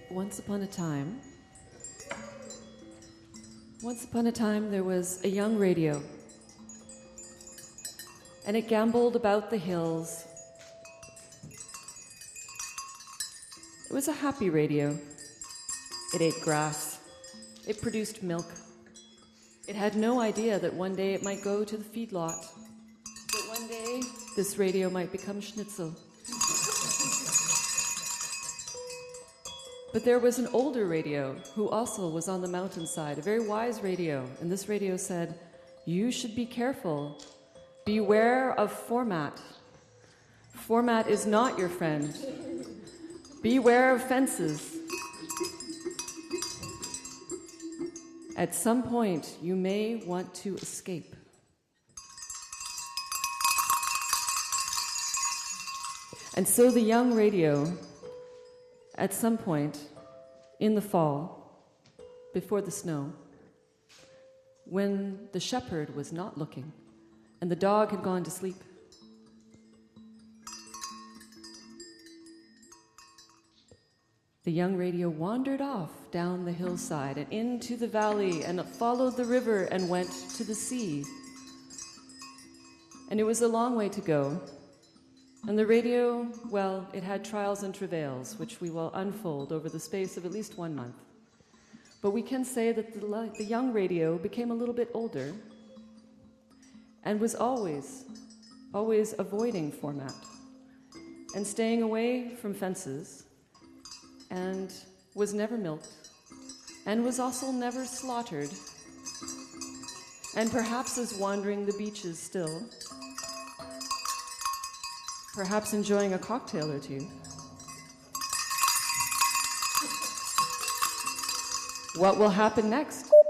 Once upon a time, there was a young radio, and it gamboled about the hills. It was a happy radio. It ate grass. It produced milk. It had no idea that one day it might go to the feedlot, that one day this radio might become schnitzel. But there was an older radio who also was on the mountainside, a very wise radio, and this radio said, "You should be careful. Beware of format. Format is not your friend. Beware of fences. At some point, you may want to escape." And so the young radio, at some point in the fall, before the snow, when the shepherd was not looking and the dog had gone to sleep, the young radio wandered off down the hillside and into the valley and followed the river and went to the sea. And it was a long way to go. And the radio, well, it had trials and travails, which we will unfold over the space of at least 1 month. But we can say that the young radio became a little bit older and was always avoiding format and staying away from fences, and was never milked, and was also never slaughtered, and perhaps is wandering the beaches still, perhaps enjoying a cocktail or two. What will happen next?